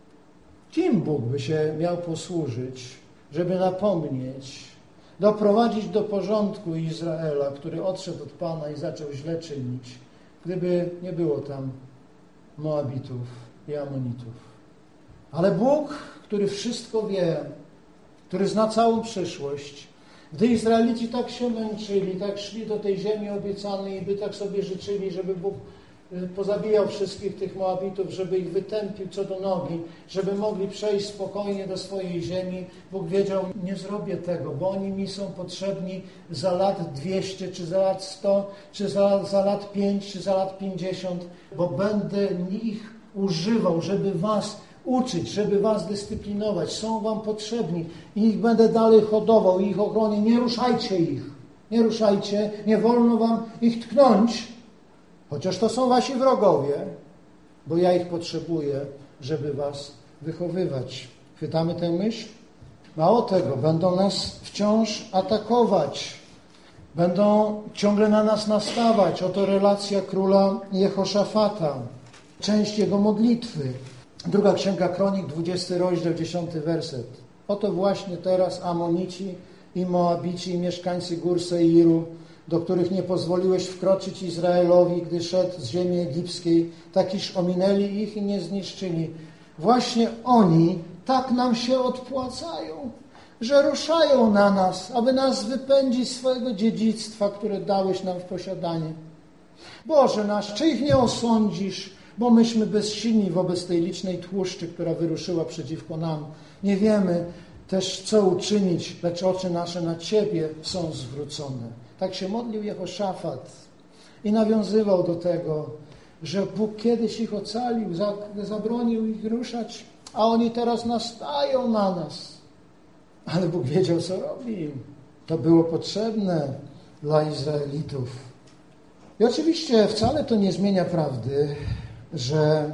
Kim Bóg by się miał posłużyć, żeby napomnieć, doprowadzić do porządku Izraela, który odszedł od Pana i zaczął źle czynić, gdyby nie było tam Moabitów i Amonitów. Ale Bóg, który wszystko wie, który zna całą przyszłość, gdy Izraelici tak się męczyli, tak szli do tej ziemi obiecanej i by tak sobie życzyli, żeby Bóg pozabijał wszystkich tych Moabitów, żeby ich wytępił co do nogi, żeby mogli przejść spokojnie do swojej ziemi. Bóg wiedział, nie zrobię tego, bo oni mi są potrzebni za lat dwieście, czy za lat sto, czy za, za lat pięć, czy za lat pięćdziesiąt, bo będę ich używał, żeby was uczyć, żeby was dyscyplinować. Są wam potrzebni i ich będę dalej hodował i ich ochronię. Nie ruszajcie ich. Nie ruszajcie. Nie wolno wam ich tknąć, chociaż to są wasi wrogowie, bo ja ich potrzebuję, żeby was wychowywać. Chwytamy tę myśl? Mało tego, będą nas wciąż atakować. Będą ciągle na nas nastawać. Oto relacja króla Jehoszafata. Część jego modlitwy. Druga Księga Kronik, dwudziesty rozdział, dziesiąty werset. Oto właśnie teraz Amonici i Moabici i mieszkańcy gór Seiru, do których nie pozwoliłeś wkroczyć Izraelowi, gdy szedł z ziemi egipskiej, tak iż ominęli ich i nie zniszczyli. Właśnie oni tak nam się odpłacają, że ruszają na nas, aby nas wypędzić z swojego dziedzictwa, które dałeś nam w posiadanie. Boże nasz, czy ich nie osądzisz, bo myśmy bezsilni wobec tej licznej tłuszczy, która wyruszyła przeciwko nam. Nie wiemy też, co uczynić, lecz oczy nasze na Ciebie są zwrócone. Tak się modlił Jehoszafat i nawiązywał do tego, że Bóg kiedyś ich ocalił, zabronił ich ruszać, a oni teraz nastają na nas. Ale Bóg wiedział, co robi. To było potrzebne dla Izraelitów. I oczywiście wcale to nie zmienia prawdy, że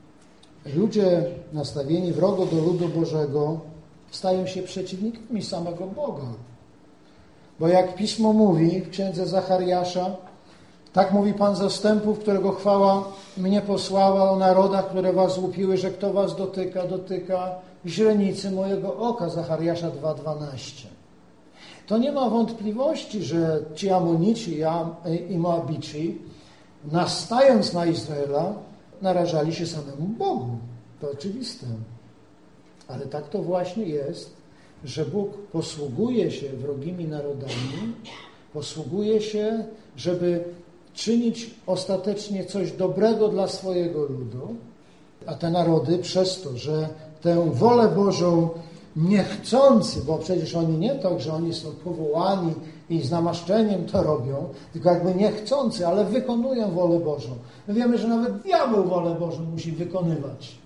ludzie nastawieni wrogo do ludu Bożego stają się przeciwnikami samego Boga. Bo jak Pismo mówi w księdze Zachariasza, tak mówi Pan zastępów, którego chwała mnie posłała o narodach, które was łupiły, że kto was dotyka, dotyka źrenicy mojego oka. Zachariasza dwa dwanaście. To nie ma wątpliwości, że ci Amonici i Moabici, nastając na Izraela, narażali się samemu Bogu. To oczywiste. Ale tak to właśnie jest, że Bóg posługuje się wrogimi narodami, posługuje się, żeby czynić ostatecznie coś dobrego dla swojego ludu, a te narody przez to, że tę wolę Bożą niechcący, bo przecież oni nie tak, że oni są powołani i z namaszczeniem to robią, tylko jakby niechcący, ale wykonują wolę Bożą. My wiemy, że nawet diabeł wolę Bożą musi wykonywać,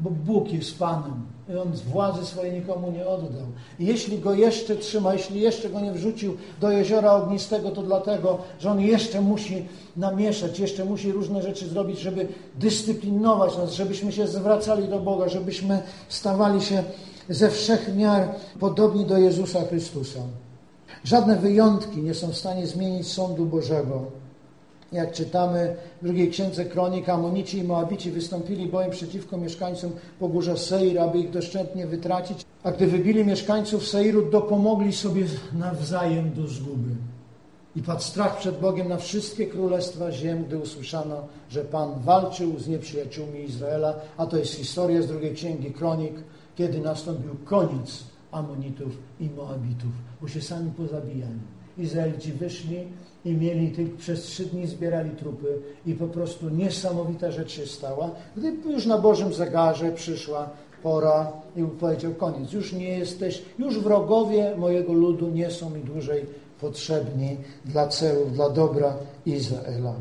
bo Bóg jest Panem i On władzy swojej nikomu nie oddał. I jeśli Go jeszcze trzyma, jeśli jeszcze Go nie wrzucił do jeziora ognistego, to dlatego, że On jeszcze musi namieszać, jeszcze musi różne rzeczy zrobić, żeby dyscyplinować nas, żebyśmy się zwracali do Boga, żebyśmy stawali się ze wszech miar podobni do Jezusa Chrystusa. Żadne wyjątki nie są w stanie zmienić sądu Bożego. Jak czytamy w drugiej księdze Kronik, Amonici i Moabici wystąpili bowiem przeciwko mieszkańcom Pogórza Seir, aby ich doszczętnie wytracić, a gdy wybili mieszkańców Seiru, dopomogli sobie nawzajem do zguby. I padł strach przed Bogiem na wszystkie królestwa ziem, gdy usłyszano, że Pan walczył z nieprzyjaciółmi Izraela, a to jest historia z drugiej księgi Kronik, kiedy nastąpił koniec Amonitów i Moabitów, bo się sami pozabijali. Izraelici wyszli i mieli tylko przez trzy dni zbierali trupy i po prostu niesamowita rzecz się stała, gdy już na Bożym zegarze przyszła pora i powiedział koniec, już nie jesteś, już wrogowie mojego ludu nie są mi dłużej potrzebni dla celów, dla dobra Izraela.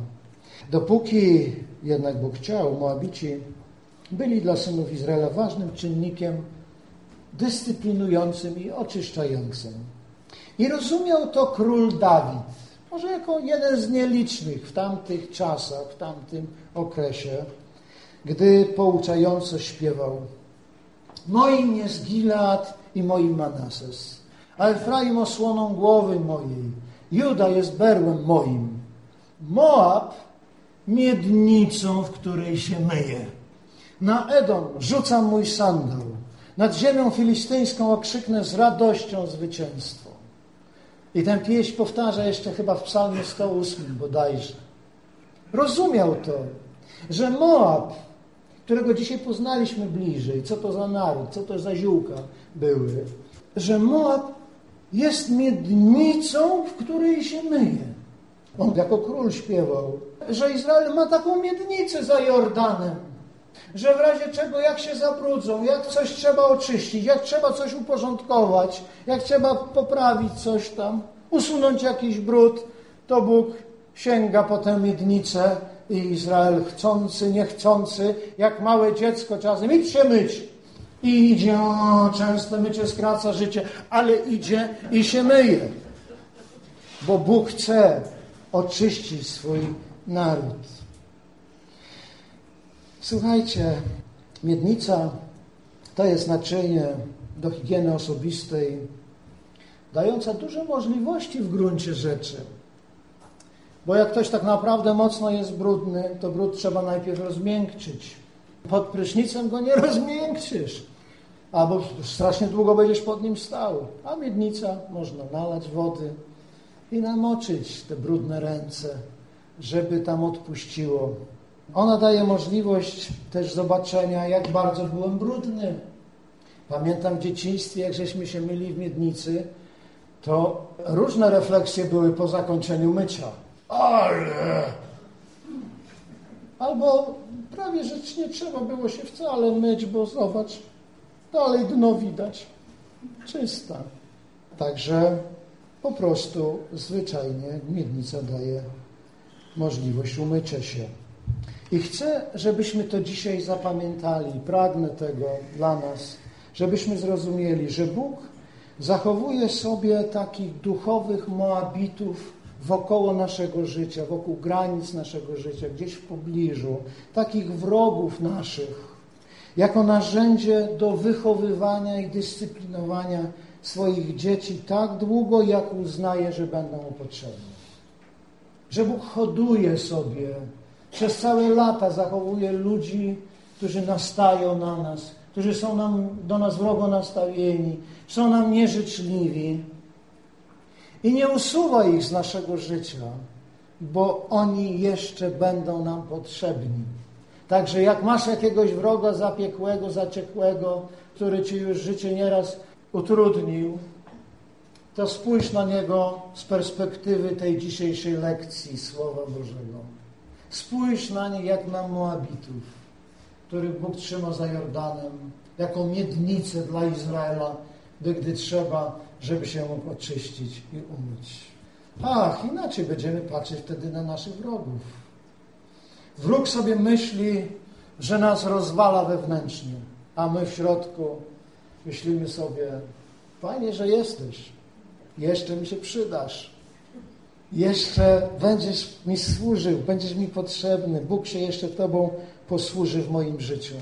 Dopóki jednak Bóg chciał, Moabici byli dla synów Izraela ważnym czynnikiem dyscyplinującym i oczyszczającym. I rozumiał to król Dawid, może jako jeden z nielicznych w tamtych czasach, w tamtym okresie, gdy pouczająco śpiewał: moim jest Gilead i moim Manases, a Efraim osłoną głowy mojej, Juda jest berłem moim, Moab miednicą, w której się myję. Na Edom rzucam mój sandał, nad ziemią filistyńską okrzyknę z radością zwycięstwo. I ten pieśń powtarza jeszcze chyba w psalmie sto ósmym bodajże. Rozumiał to, że Moab, którego dzisiaj poznaliśmy bliżej, co to za naród, co to za ziółka były, że Moab jest miednicą, w której się myje. On jako król śpiewał, że Izrael ma taką miednicę za Jordanem, że w razie czego, jak się zabrudzą, jak coś trzeba oczyścić, jak trzeba coś uporządkować, jak trzeba poprawić coś tam, usunąć jakiś brud, to Bóg sięga po tę miednicę i Izrael chcący, niechcący, jak małe dziecko czasem, idź się myć. I idzie, o, często mycie skraca życie, ale idzie i się myje. Bo Bóg chce oczyścić swój naród. Słuchajcie, miednica to jest naczynie do higieny osobistej, dająca duże możliwości w gruncie rzeczy. Bo jak ktoś tak naprawdę mocno jest brudny, to brud trzeba najpierw rozmiękczyć. Pod prysznicem go nie rozmiękczysz, albo strasznie długo będziesz pod nim stał. A miednica można nalać wody i namoczyć te brudne ręce, żeby tam odpuściło. Ona daje możliwość też zobaczenia, jak bardzo byłem brudny. Pamiętam w dzieciństwie, jak żeśmy się myli w miednicy, to różne refleksje były po zakończeniu mycia. Ale... Albo prawie rzecz nie trzeba było się wcale myć, bo zobacz, dalej dno widać. Czysta. Także po prostu zwyczajnie miednica daje możliwość umycia się. I chcę, żebyśmy to dzisiaj zapamiętali. Pragnę tego dla nas, żebyśmy zrozumieli, że Bóg zachowuje sobie takich duchowych Moabitów wokoło naszego życia, wokół granic naszego życia, gdzieś w pobliżu, takich wrogów naszych, jako narzędzie do wychowywania i dyscyplinowania swoich dzieci tak długo, jak uznaje, że będą mu potrzebne. Że Bóg hoduje sobie, przez całe lata zachowuje ludzi, którzy nastają na nas, którzy są nam, do nas wrogo nastawieni, są nam nieżyczliwi i nie usuwa ich z naszego życia, bo oni jeszcze będą nam potrzebni. Także jak masz jakiegoś wroga zapiekłego, zaciekłego, który ci już życie nieraz utrudnił, to spójrz na niego z perspektywy tej dzisiejszej lekcji Słowa Bożego. Spójrz na nie jak na Moabitów, których Bóg trzyma za Jordanem, jako miednicę dla Izraela, gdy trzeba, żeby się mógł oczyścić i umyć. Ach, inaczej będziemy patrzeć wtedy na naszych wrogów. Wróg sobie myśli, że nas rozwala wewnętrznie, a my w środku myślimy sobie, fajnie, że jesteś, jeszcze mi się przydasz, jeszcze będziesz mi służył, będziesz mi potrzebny, Bóg się jeszcze Tobą posłuży w moim życiu.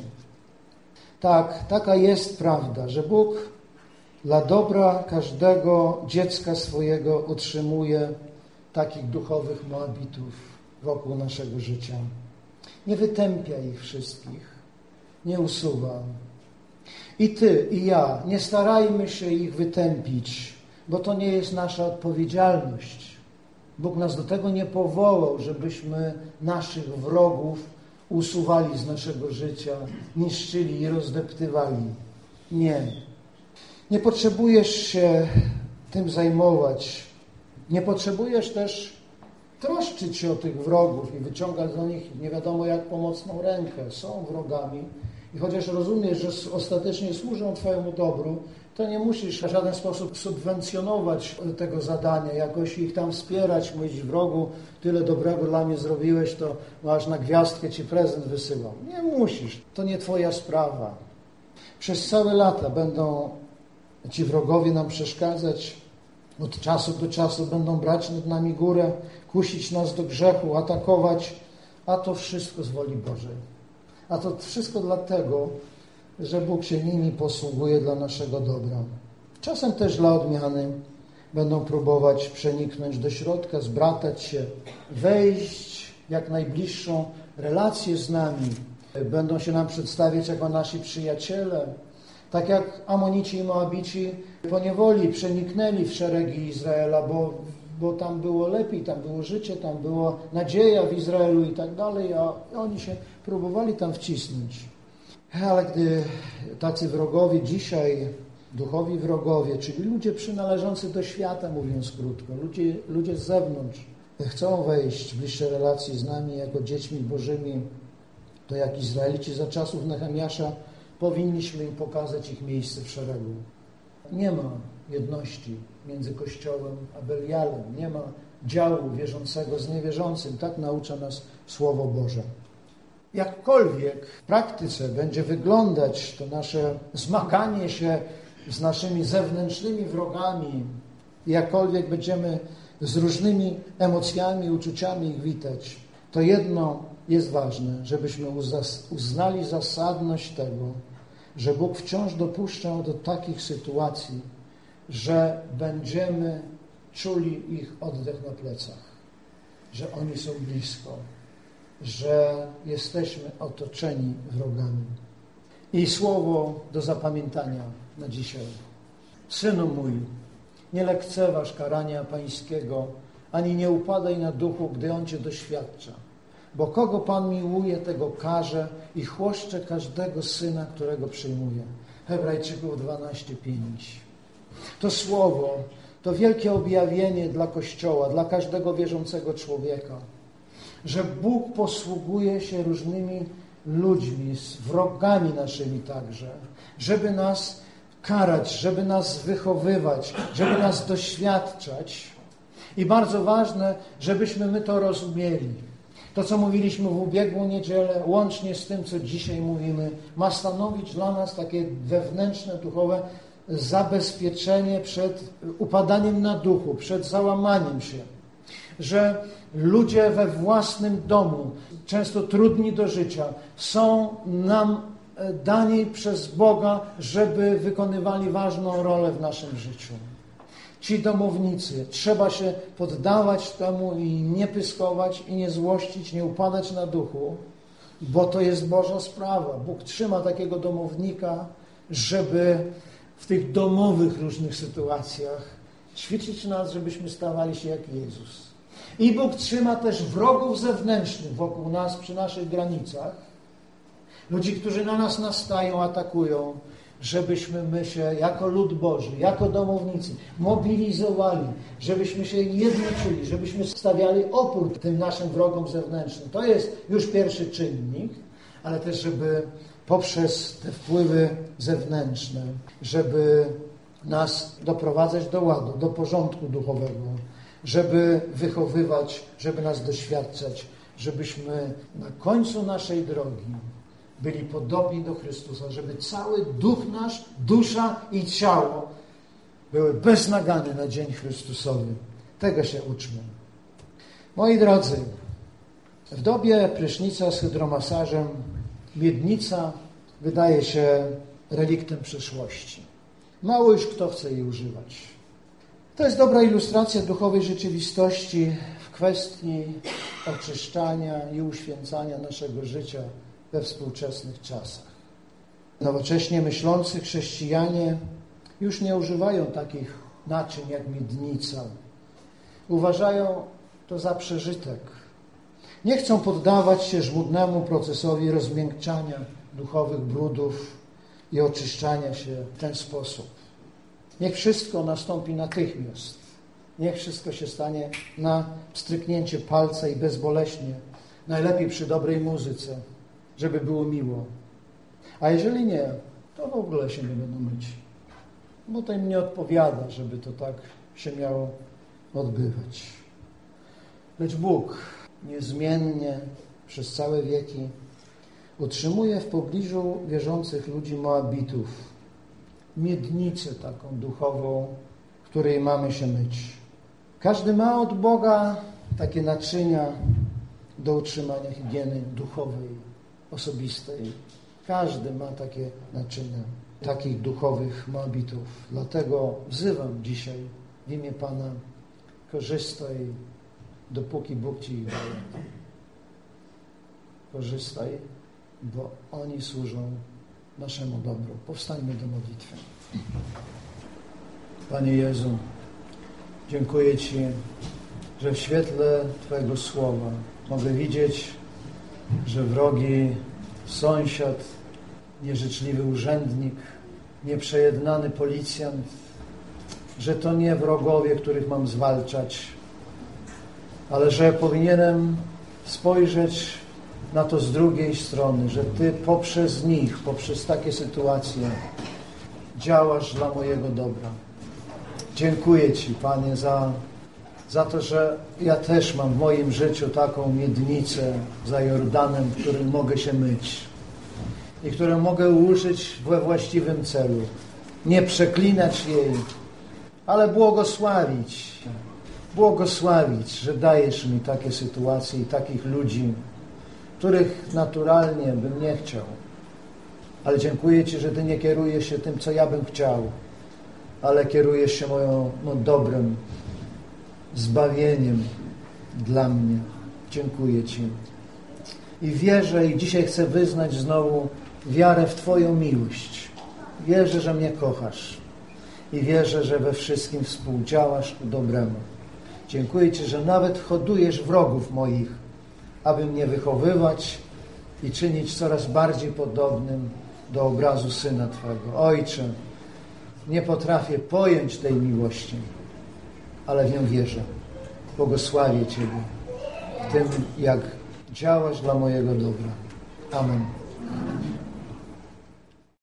Tak, taka jest prawda, że Bóg dla dobra każdego dziecka swojego utrzymuje takich duchowych Moabitów wokół naszego życia. Nie wytępia ich wszystkich, nie usuwa. I ty, i ja, nie starajmy się ich wytępić, bo to nie jest nasza odpowiedzialność. Bóg nas do tego nie powołał, żebyśmy naszych wrogów usuwali z naszego życia, niszczyli i rozdeptywali. Nie. Nie potrzebujesz się tym zajmować. Nie potrzebujesz też troszczyć się o tych wrogów i wyciągać do nich nie wiadomo jak pomocną rękę. Są wrogami i chociaż rozumiesz, że ostatecznie służą Twojemu dobru, to nie musisz w żaden sposób subwencjonować tego zadania, jakoś ich tam wspierać, mówić wrogu, tyle dobrego dla mnie zrobiłeś, to masz na gwiazdkę Ci prezent wysyłam. Nie musisz, to nie Twoja sprawa. Przez całe lata będą ci wrogowie nam przeszkadzać, od czasu do czasu będą brać nad nami górę, kusić nas do grzechu, atakować, a to wszystko z woli Bożej. A to wszystko dlatego, że Bóg się nimi posługuje dla naszego dobra. Czasem też dla odmiany będą próbować przeniknąć do środka, zbratać się, wejść w jak najbliższą relację z nami. Będą się nam przedstawiać jako nasi przyjaciele. Tak jak Amonici i Moabici po niewoli przeniknęli w szeregi Izraela, bo, bo tam było lepiej, tam było życie, tam była nadzieja w Izraelu i tak dalej, a oni się próbowali tam wcisnąć. Ale gdy tacy wrogowie dzisiaj, duchowi wrogowie, czyli ludzie przynależący do świata, mówiąc krótko, ludzie, ludzie z zewnątrz, chcą wejść w bliższe relacje z nami jako dziećmi bożymi, to jak Izraelici za czasów Nehemiasza powinniśmy im pokazać ich miejsce w szeregu. Nie ma jedności między Kościołem a Belialem, nie ma działu wierzącego z niewierzącym, tak naucza nas Słowo Boże. Jakkolwiek w praktyce będzie wyglądać to nasze zmaganie się z naszymi zewnętrznymi wrogami, jakkolwiek będziemy z różnymi emocjami, uczuciami ich witać, to jedno jest ważne, żebyśmy uznali zasadność tego, że Bóg wciąż dopuszcza do takich sytuacji, że będziemy czuli ich oddech na plecach, że oni są blisko, że jesteśmy otoczeni wrogami. I słowo do zapamiętania na dzisiaj. Synu mój, nie lekceważ karania pańskiego, ani nie upadaj na duchu, gdy on cię doświadcza. Bo kogo Pan miłuje, tego karze i chłoszcze każdego syna, którego przyjmuje. Hebrajczyków dwanaście pięć. To słowo, to wielkie objawienie dla Kościoła, dla każdego wierzącego człowieka, że Bóg posługuje się różnymi ludźmi, z wrogami naszymi także, żeby nas karać, żeby nas wychowywać, żeby nas doświadczać. I bardzo ważne, żebyśmy my to rozumieli. To, co mówiliśmy w ubiegłą niedzielę, łącznie z tym, co dzisiaj mówimy, ma stanowić dla nas takie wewnętrzne, duchowe zabezpieczenie przed upadaniem na duchu, przed załamaniem się. Że ludzie we własnym domu, często trudni do życia, są nam dani przez Boga, żeby wykonywali ważną rolę w naszym życiu. Ci domownicy, trzeba się poddawać temu i nie pyskować, i nie złościć, nie upadać na duchu, bo to jest Boża sprawa. Bóg trzyma takiego domownika, żeby w tych domowych różnych sytuacjach ćwiczyć nas, żebyśmy stawali się jak Jezus. I Bóg trzyma też wrogów zewnętrznych wokół nas, przy naszych granicach. Ludzi, którzy na nas nastają, atakują, żebyśmy my się jako lud Boży, jako domownicy mobilizowali, żebyśmy się jednoczyli, żebyśmy stawiali opór tym naszym wrogom zewnętrznym. To jest już pierwszy czynnik, ale też, żeby poprzez te wpływy zewnętrzne, żeby nas doprowadzać do ładu, do porządku duchowego, żeby wychowywać, żeby nas doświadczać, żebyśmy na końcu naszej drogi byli podobni do Chrystusa, żeby cały duch nasz, dusza i ciało były bez nagany na dzień Chrystusowy. Tego się uczmy. Moi drodzy, w dobie prysznica z hydromasażem miednica wydaje się reliktem przeszłości. Mało już kto chce jej używać. To jest dobra ilustracja duchowej rzeczywistości w kwestii oczyszczania i uświęcania naszego życia we współczesnych czasach. Nowocześnie myślący chrześcijanie już nie używają takich naczyń jak miednica. Uważają to za przeżytek. Nie chcą poddawać się żmudnemu procesowi rozmiękczania duchowych brudów i oczyszczania się w ten sposób. Niech wszystko nastąpi natychmiast. Niech wszystko się stanie na stryknięcie palca i bezboleśnie. Najlepiej przy dobrej muzyce, żeby było miło. A jeżeli nie, to w ogóle się nie będą myć. Bo to im nie odpowiada, żeby to tak się miało odbywać. Lecz Bóg niezmiennie przez całe wieki utrzymuje w pobliżu wierzących ludzi Moabitów miednicę taką duchową, w której mamy się myć. Każdy ma od Boga takie naczynia do utrzymania higieny duchowej, osobistej. Każdy ma takie naczynia, takich duchowych Moabitów. Dlatego wzywam dzisiaj w imię Pana, korzystaj, dopóki Bóg Ci ich daje. Korzystaj, bo oni służą naszemu dobru. Powstańmy do modlitwy. Panie Jezu, dziękuję Ci, że w świetle Twojego słowa mogę widzieć, że wrogi sąsiad, nieżyczliwy urzędnik, nieprzejednany policjant, że to nie wrogowie, których mam zwalczać, ale że powinienem spojrzeć na to z drugiej strony, że Ty poprzez nich, poprzez takie sytuacje działasz dla mojego dobra. Dziękuję Ci, Panie, za, za to, że ja też mam w moim życiu taką miednicę za Jordanem, w którym mogę się myć i którą mogę użyć we właściwym celu. Nie przeklinać jej, ale błogosławić. Błogosławić, że dajesz mi takie sytuacje i takich ludzi, których naturalnie bym nie chciał. Ale dziękuję Ci, że Ty nie kierujesz się tym, co ja bym chciał, ale kierujesz się moją, moim dobrem, zbawieniem dla mnie. Dziękuję Ci. I wierzę, i dzisiaj chcę wyznać znowu wiarę w Twoją miłość. Wierzę, że mnie kochasz. I wierzę, że we wszystkim współdziałasz ku dobremu. Dziękuję Ci, że nawet hodujesz wrogów moich, aby mnie wychowywać i czynić coraz bardziej podobnym do obrazu Syna Twego. Ojcze, nie potrafię pojąć tej miłości, ale w nią wierzę. Błogosławię Ciebie w tym, jak działasz dla mojego dobra. Amen.